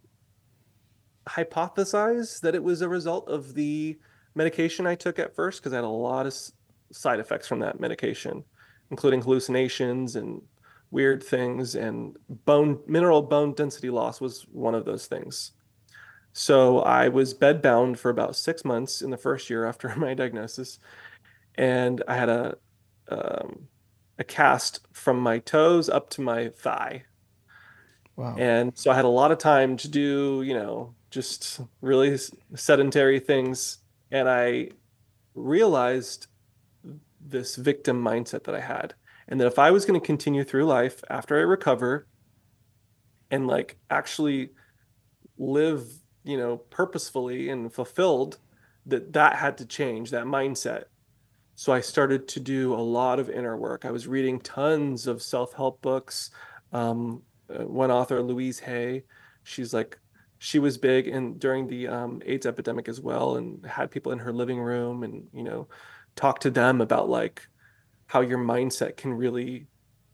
hypothesized that it was a result of the medication I took at first because I had a lot of side effects from that medication, including hallucinations and weird things, and mineral bone density loss was one of those things. So I was bedbound for about 6 months in the first year after my diagnosis, and I had um, a cast from my toes up to my thigh. Wow. And so I had a lot of time to do, just really sedentary things. And I realized this victim mindset that I had. And that if I was going to continue through life after I recover and like actually live, purposefully and fulfilled, that had to change that mindset. So I started to do a lot of inner work. I was reading tons of self-help books. One author, Louise Hay, she's like, she was big in during the AIDS epidemic as well, and had people in her living room and, talk to them about like how your mindset can really,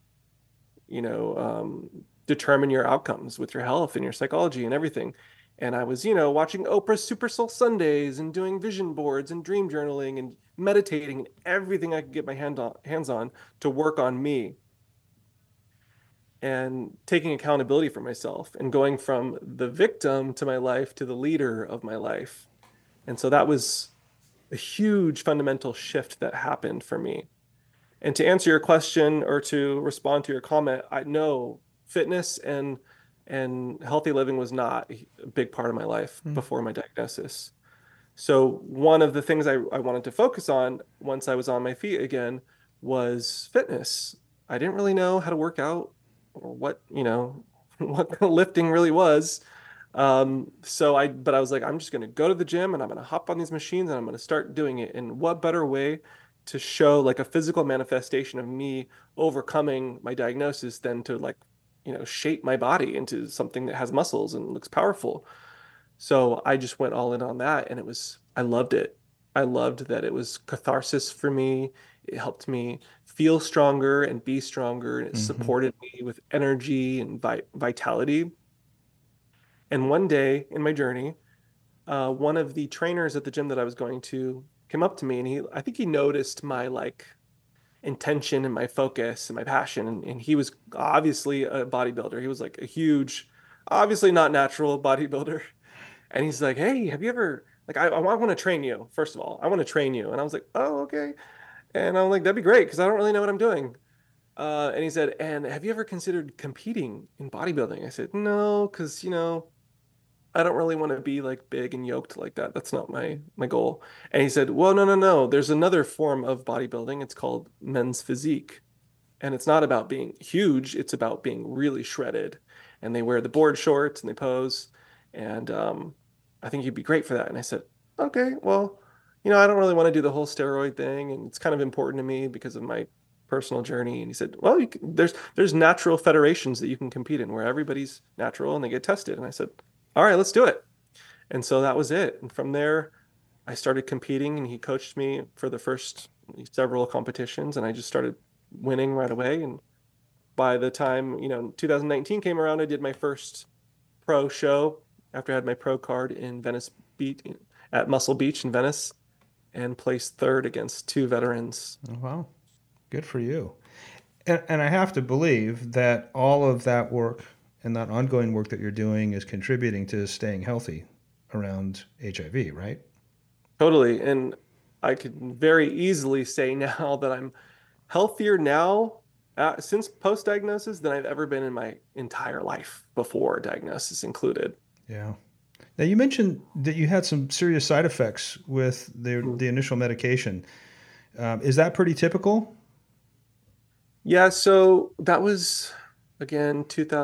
determine your outcomes with your health and your psychology and everything. And I was, watching Oprah's Super Soul Sundays and doing vision boards and dream journaling and meditating and everything I could get my hands on to work on me and taking accountability for myself and going from the victim to my life to the leader of my life. And so that was a huge fundamental shift that happened for me. And to answer your question or to respond to your comment, I know fitness and healthy living was not a big part of my life Mm. before my diagnosis. So one of the things I wanted to focus on once I was on my feet again was fitness. I didn't really know how to work out or what, what lifting really was. But I was like, I'm just going to go to the gym and I'm going to hop on these machines and I'm going to start doing it. And what better way to show like a physical manifestation of me overcoming my diagnosis than to like, shape my body into something that has muscles and looks powerful. So I just went all in on that and I loved it. I loved that it was catharsis for me. It helped me feel stronger and be stronger, and it Hmm. supported me with energy and vitality. And one day in my journey, one of the trainers at the gym that I was going to came up to me, and I think he noticed my like intention and my focus and my passion. And he was obviously a bodybuilder. He was like a huge, obviously not natural bodybuilder. And he's like, "Hey, have you ever like I want to train you, first of all. I want to train you." And I was like, "Oh, okay." And I'm like, "That'd be great because I don't really know what I'm doing." And he said, "And have you ever considered competing in bodybuilding?" I said, "No, because I don't really want to be like big and yoked like that. That's not my goal." And he said, "Well, no, no, no. There's another form of bodybuilding. It's called men's physique. And it's not about being huge, it's about being really shredded. And they wear the board shorts and they pose. And I think you'd be great for that." And I said, "Okay, well, I don't really want to do the whole steroid thing. And it's kind of important to me because of my personal journey." And he said, "Well, there's natural federations that you can compete in where everybody's natural and they get tested." And I said, "All right, let's do it." And so that was it. And from there, I started competing and he coached me for the first several competitions. And I just started winning right away. And by the time 2019 came around, I did my first pro show after I had my pro card in Venice Beach, at Muscle Beach in Venice, and placed third against two veterans. Oh, wow. Good for you. And I have to believe that all of that work and that ongoing work that you're doing is contributing to staying healthy around HIV, right? Totally. And I could very easily say now that I'm healthier now since post diagnosis than I've ever been in my entire life before diagnosis included. Yeah. Now you mentioned that you had some serious side effects with Mhm. the initial medication. Is that pretty typical? Yeah, so that was again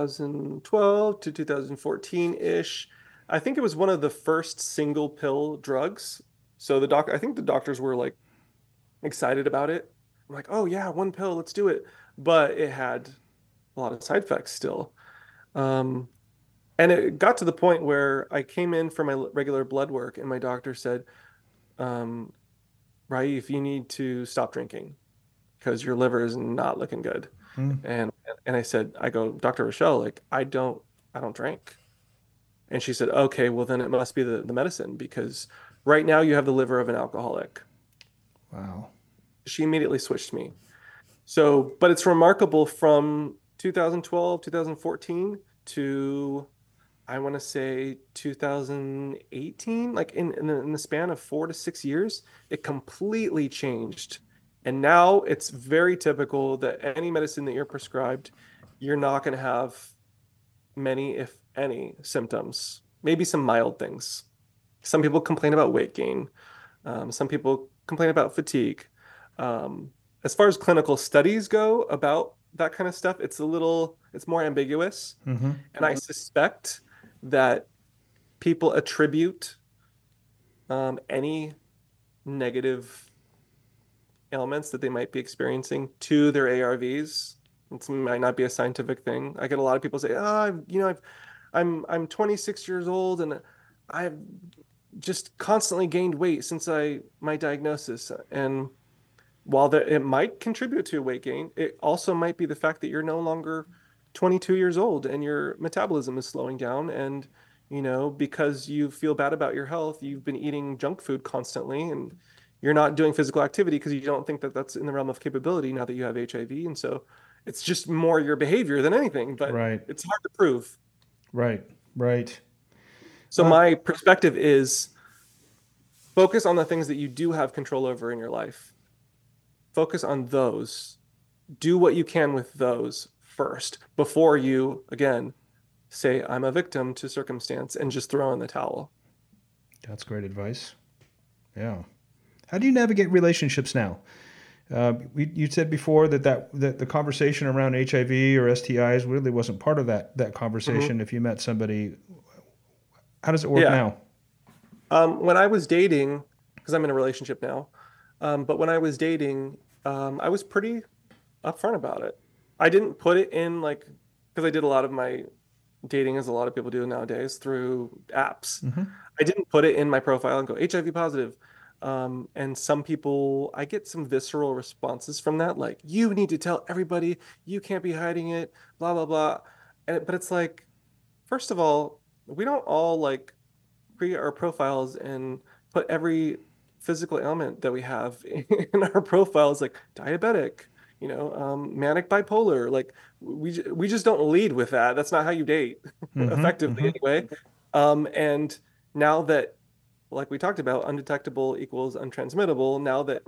2012 to 2014-ish. I think it was one of the first single pill drugs. So I think the doctors were like excited about it. I'm like, "Oh yeah, one pill, let's do it." But it had a lot of side effects still. Um, and it got to the point where I came in for my regular blood work and my doctor said, um, "Raif, you need to stop drinking because your liver is not looking good." Hmm. And I said, I go, "Dr. Rochelle, like I don't drink." And she said, "Okay, well then it must be the medicine because right now you have the liver of an alcoholic." Wow. She immediately switched me. So, but it's remarkable from 2012, 2014 to I want to say 2018, like in the span of 4 to 6 years, it completely changed. And now it's very typical that any medicine that you're prescribed, you're not going to have many, if any, symptoms. Maybe some mild things. Some people complain about weight gain. Some people complain about fatigue. Um, as far as clinical studies go about that kind of stuff, it's more ambiguous. Hmm. And I suspect that people attribute any negative ailments that they might be experiencing to their ARVs. It might not be a scientific thing. I get a lot of people say, "Oh, I'm 26 years old and I've just constantly gained weight since my diagnosis." And while it might contribute to weight gain, it also might be the fact that you're no longer 22 years old and your metabolism is slowing down. And, because you feel bad about your health, you've been eating junk food constantly and you're not doing physical activity because you don't think that that's in the realm of capability now that you have HIV. And so it's just more your behavior than anything, but Right. it's hard to prove. Right. Right. So my perspective is focus on the things that you do have control over in your life. Focus on those. Do what you can with those first before you, again, say, "I'm a victim to circumstance," and just throw in the towel. That's great advice. Yeah. How do you navigate relationships now? You said before that the conversation around HIV or STIs really wasn't part of that Hmm. conversation. If you met somebody, how does it work Yeah. now? When I was dating, because I'm in a relationship now, but when I was dating, I was pretty upfront about it. I didn't put it in like, because I did a lot of my dating, as a lot of people do nowadays, through apps. Hmm. I didn't put it in my profile and go HIV positive. And some people, I get some visceral responses from that, like, you need to tell everybody, you can't be hiding it, blah, blah, blah. But it's like, first of all, we don't all like create our profiles and put every physical ailment that we have in our profiles, like diabetic, manic bipolar. Like we just don't lead with that. That's not how you date effectively Hmm. anyway. And now that, like we talked about, undetectable equals untransmittable,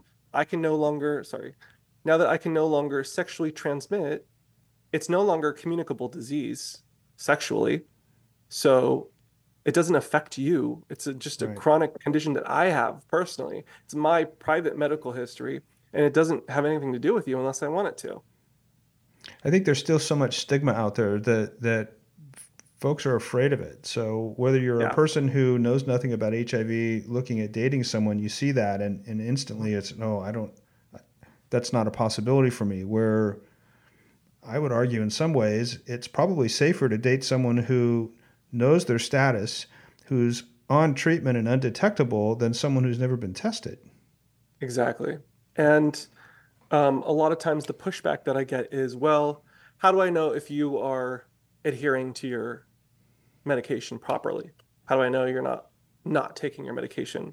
now that I can no longer sexually transmit, it's no longer a communicable disease sexually. So it doesn't affect you. It's just a Right. chronic condition that I have personally. It's my private medical history, and it doesn't have anything to do with you unless I want it to. I think there's still so much stigma out there that folks are afraid of it. So whether you're a Yeah. person who knows nothing about HIV, looking at dating someone, you see that and instantly it's no, I don't. That's not a possibility for me. Where I would argue in some ways it's probably safer to date someone who knows their status, who's on treatment and undetectable, than someone who's never been tested. Exactly. And a lot of times the pushback that I get is, well, how do I know if you are adhering to your medication properly? How do I know you're not taking your medication?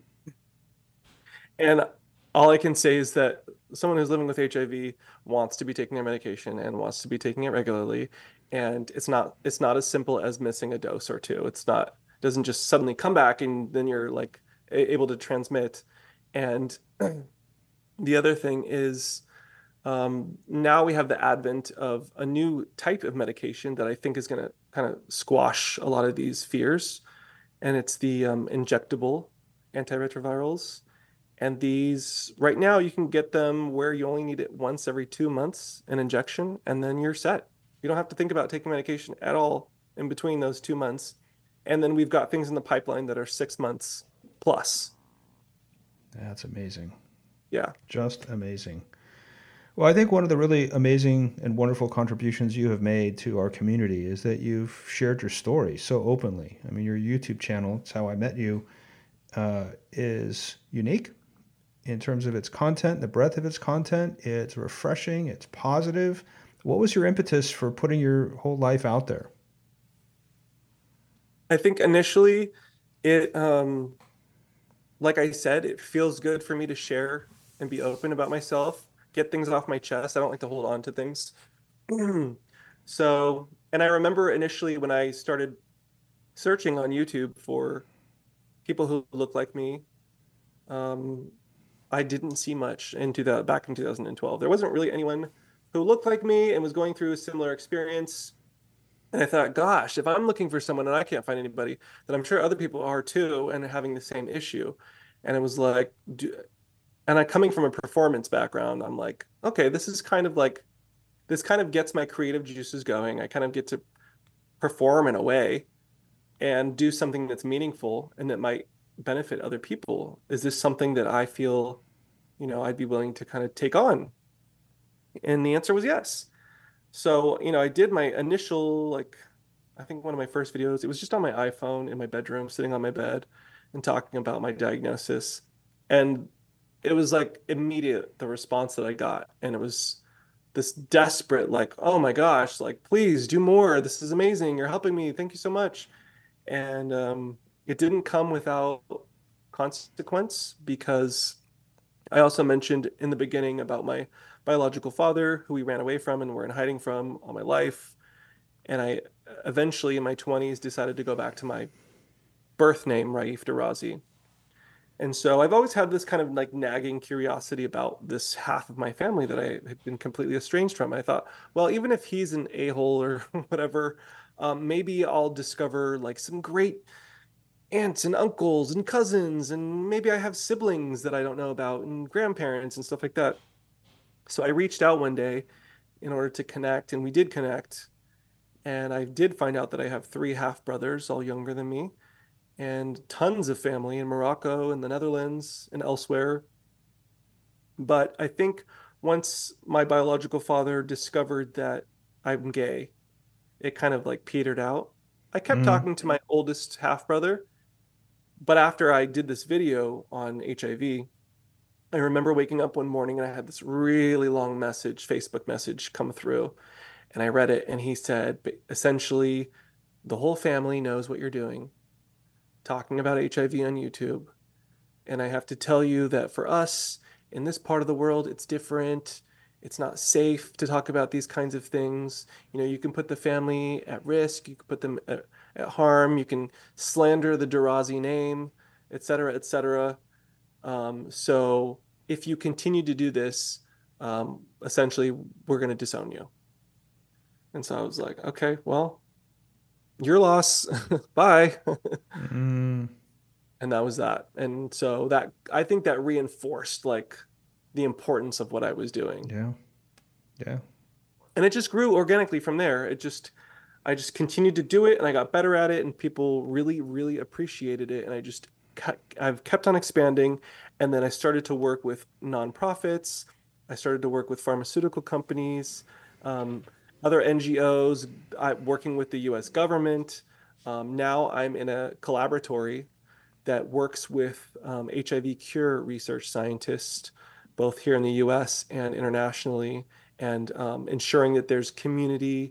And all I can say is that someone who's living with HIV wants to be taking their medication and wants to be taking it regularly. And it's not as simple as missing a dose or two. It doesn't just suddenly come back and then you're like able to transmit. And the other thing is, now we have the advent of a new type of medication that I think is going to kind of squash a lot of these fears, and it's the injectable antiretrovirals. And these, right now, you can get them where you only need it once every 2 months, an injection, and then you're set. You don't have to think about taking medication at all in between those 2 months. And then we've got things in the pipeline that are 6 months plus. That's amazing. Yeah. Just amazing. Well, I think one of the really amazing and wonderful contributions you have made to our community is that you've shared your story so openly. I mean, your YouTube channel, it's how I met you, is unique in terms of its content, the breadth of its content. It's refreshing, it's positive. What was your impetus for putting your whole life out there? I think initially it, like I said, it feels good for me to share and be open about myself, get things off my chest. I don't like to hold on to things. So, and I remember initially when I started searching on YouTube for people who look like me, um, I didn't see much back in 2012. There wasn't really anyone who looked like me and was going through a similar experience. And I thought, gosh, if I'm looking for someone and I can't find anybody, then I'm sure other people are too and having the same issue. And it was like, and I coming from a performance background, I'm like, okay, this kind of gets my creative juices going. I kind of get to perform in a way and do something that's meaningful and that might benefit other people. Is this something that I feel, I'd be willing to kind of take on? And the answer was yes. So, I did my initial, like, I think one of my first videos, it was just on my iPhone in my bedroom, sitting on my bed and talking about my diagnosis. And it was like immediate, the response that I got. And it was this desperate, like, oh my gosh, like, please do more. This is amazing. You're helping me. Thank you so much. And it didn't come without consequence because I also mentioned in the beginning about my biological father, who we ran away from and were in hiding from all my life. And I eventually, in my 20s, decided to go back to my birth name, Raif Darazi. And so I've always had this kind of like nagging curiosity about this half of my family that I had been completely estranged from. I thought, well, even if he's an a-hole or whatever, maybe I'll discover like some great aunts and uncles and cousins, and maybe I have siblings that I don't know about and grandparents and stuff like that. So I reached out one day in order to connect, and we did connect. And I did find out that I have three half brothers, all younger than me, and tons of family in Morocco and the Netherlands and elsewhere. But I think once my biological father discovered that I'm gay, it kind of like petered out. I kept Mm, talking to my oldest half brother, but after I did this video on HIV, I remember waking up one morning and I had this really long message, Facebook message come through, and I read it, and he said, essentially, the whole family knows what you're doing, talking about HIV on YouTube. And I have to tell you that for us in this part of the world, it's different. It's not safe to talk about these kinds of things. You know, you can put the family at risk, you can put them at harm, you can slander the Dirazi name, et cetera, et cetera. So if you continue to do this, essentially, we're going to disown you. And so I was like, okay, well, your loss. Bye. Mm, And that was that. And so that, I think that reinforced like the importance of what I was doing. yeah. Yeah. And it just grew organically from there. I just continued to do it, and I got better at it, and people really, really appreciated it. And I've kept on expanding. And then I started to work with nonprofits. I started to work with pharmaceutical companies, other NGOs, working with the US government. Now I'm in a collaboratory that works with HIV cure research scientists, both here in the US and internationally, and ensuring that there's community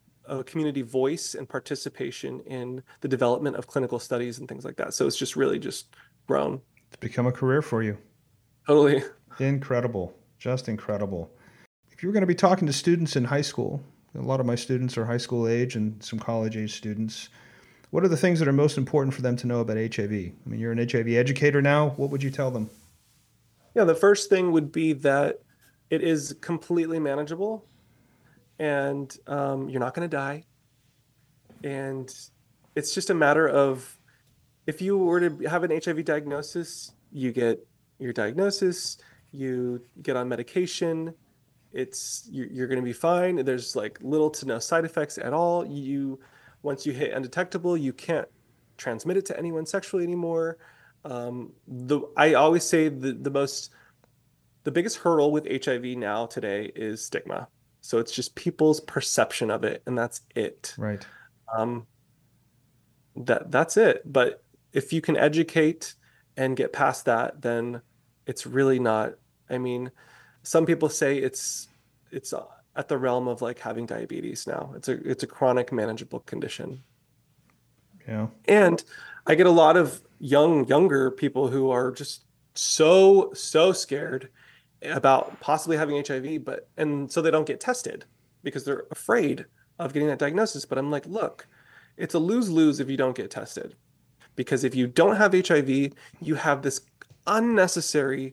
voice and participation in the development of clinical studies and things like that. So it's just really just grown. It's become a career for you. Totally. Incredible. Just incredible. If you were going to be talking to students in high school, a lot of my students are high school age and some college age students. What are the things that are most important for them to know about HIV? I mean, you're an HIV educator now. What would you tell them? Yeah, the first thing would be that it is completely manageable, and you're not going to die. And it's just a matter of, if you were to have an HIV diagnosis, you get your diagnosis, you get on medication, you're going to be fine. There's like little to no side effects at all. Once you hit undetectable, you can't transmit it to anyone sexually anymore. I always say the biggest hurdle with HIV now today is stigma. So it's just people's perception of it, and that's it. Right. That's it. But if you can educate and get past that, then it's really not. I mean, some people say it's at the realm of like having diabetes now. It's a chronic manageable condition. Yeah. And I get a lot of younger people who are just so scared about possibly having HIV, and so they don't get tested because they're afraid of getting that diagnosis. But I'm like, look, it's a lose-lose if you don't get tested. Because if you don't have HIV, you have this unnecessary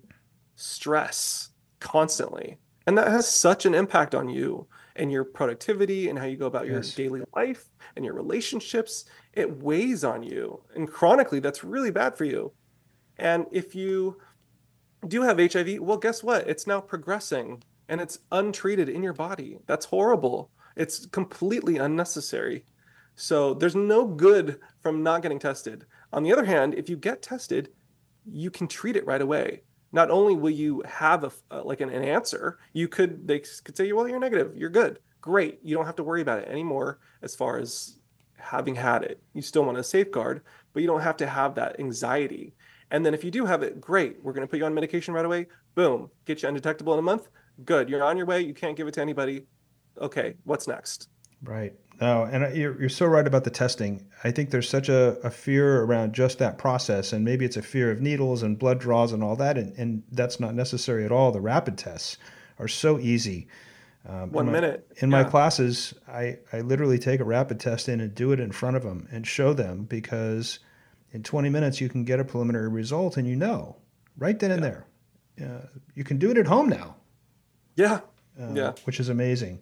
stress constantly. And that has such an impact on you and your productivity and how you go about your daily life and your relationships. It weighs on you. And chronically, that's really bad for you. And if you do have HIV, well, guess what? It's now progressing and it's untreated in your body. That's horrible. It's completely unnecessary. So there's no good from not getting tested. On the other hand, if you get tested, you can treat it right away. Not only will you have an answer, they could say, well, you're negative, you're good, great. You don't have to worry about it anymore as far as having had it. You still want to safeguard, but you don't have to have that anxiety. And then if you do have it, great. We're going to put you on medication right away. Boom, get you undetectable in a month. Good, you're on your way. You can't give it to anybody. Okay, what's next? Right. No, and you're so right about the testing. I think there's such a fear around just that process, and maybe it's a fear of needles and blood draws and all that, and that's not necessary at all. The rapid tests are so easy. 1 minute. In my classes, I literally take a rapid test in and do it in front of them and show them, because in 20 minutes you can get a preliminary result, and right then and there. You can do it at home now. Yeah. Which is amazing.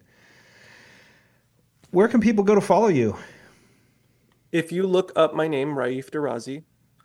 Where can people go to follow you? If you look up my name, Raif Dirazi,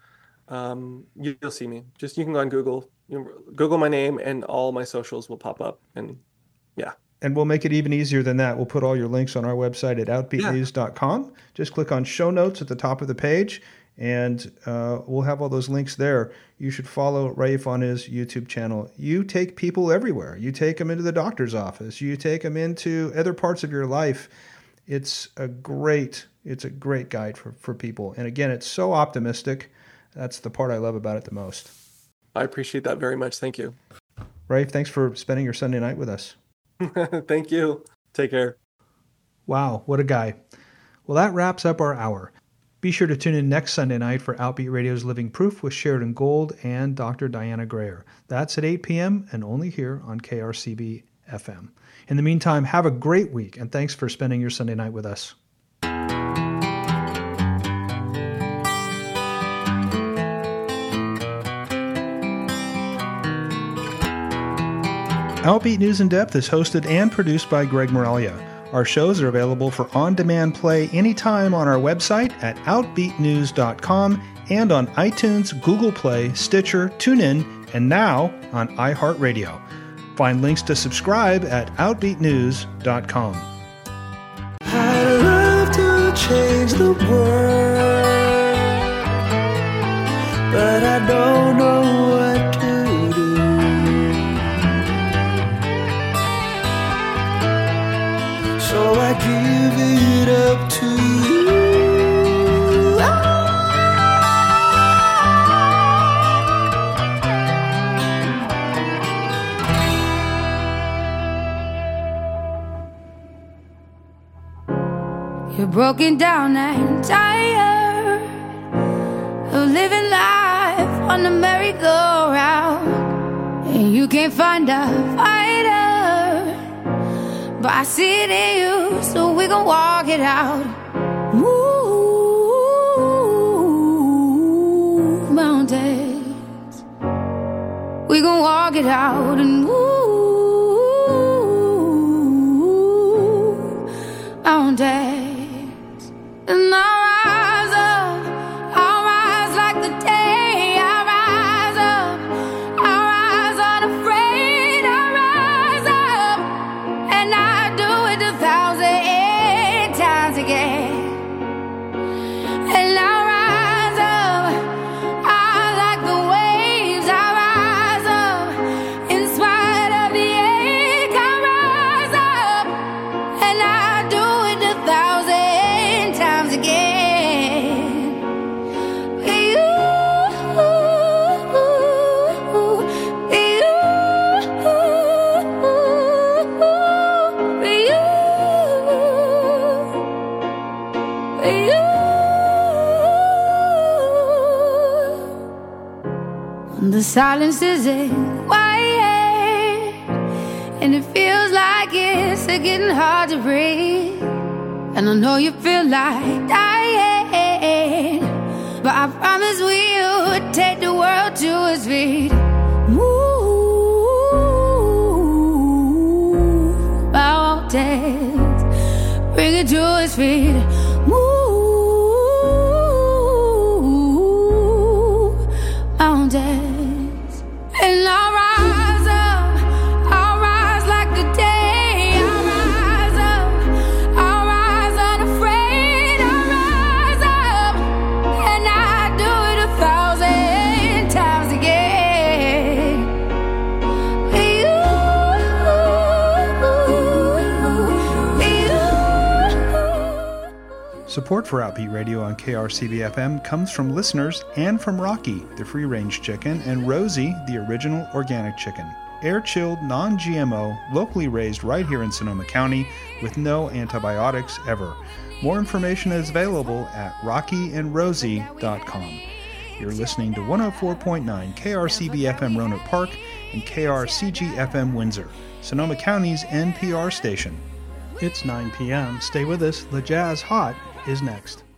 you'll see me. You can go on Google. Google my name, and all my socials will pop up. And yeah. And we'll make it even easier than that. We'll put all your links on our website at outbeatnews.com. Just click on show notes at the top of the page, and we'll have all those links there. You should follow Raif on his YouTube channel. You take people everywhere. You take them into the doctor's office. You take them into other parts of your life. It's a great guide for people. And again, it's so optimistic. That's the part I love about it the most. I appreciate that very much. Thank you. Rafe, thanks for spending your Sunday night with us. Thank you. Take care. Wow, what a guy. Well, that wraps up our hour. Be sure to tune in next Sunday night for Outbeat Radio's Living Proof with Sheridan Gold and Dr. Diana Grayer. That's at 8 p.m. and only here on KRCB FM. In the meantime, have a great week, and thanks for spending your Sunday night with us. Outbeat News in Depth is hosted and produced by Greg Moralia. Our shows are available for on-demand play anytime on our website at outbeatnews.com and on iTunes, Google Play, Stitcher, TuneIn, and now on iHeartRadio. Find links to subscribe at outbeatnews.com. I'd love to change the world, but I don't know what to do. So I give it up to you. You're broken down and tired of living life on the merry-go-round, and you can't find a fighter, but I see it in you, so we gon' walk it out. Move mountains, we gon' walk it out and move mountains. And I'll rise like the day. I'll rise up unafraid. I'll rise up, and I do it 1,000 times again. And I'll rise up, I like the waves. I'll rise up, in spite of the ache. I'll rise up, and I do it 1,000 times again. The silence isn't quiet, and it feels like it's getting hard to breathe. And I know you feel like dying, but I promise we'll take the world to its feet. Move mountains, bring it to its feet. Move mountains. And I'll rise like the day. I'll rise unafraid. I'll rise up, and I do it 1,000 times again. Support for Outbeat Radio on KRCB-FM comes from listeners and from Rocky, the free-range chicken, and Rosie, the original organic chicken. Air-chilled, non-GMO, locally raised right here in Sonoma County with no antibiotics ever. More information is available at rockyandrosie.com. You're listening to 104.9 KRCB-FM Roanoke Park and KRCG-FM Windsor, Sonoma County's NPR station. It's 9 p.m. Stay with us. The Jazz Hot is next.